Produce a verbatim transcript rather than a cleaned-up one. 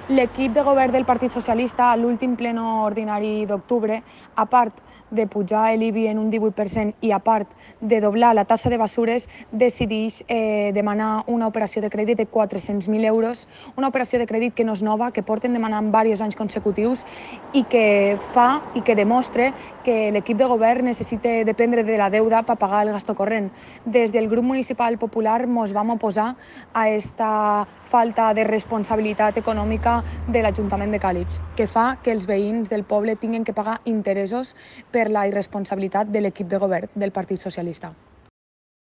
L'equip de govern del Partit Socialista, a l'últim pleno ordinari d'octubre, a part de pujar l'I B I en un divuit per cent i a part de doblar la tassa de bessures, decideix eh, demanar una operació de crèdit de quatre-cents mil euros, una operació de crèdit que no és nova, que porten demanant diversos anys consecutius i que fa i que demostra que l'equip de govern necessita dependre de la deuda per pagar el gasto corrent. Des del grup municipal popular ens vam oposar a esta falta de responsabilitat econòmica de l'Ajuntament de Càlig, que fa que els veïns del poble tinguin que pagar interessos per la irresponsabilitat de l'equip de govern del Partit Socialista.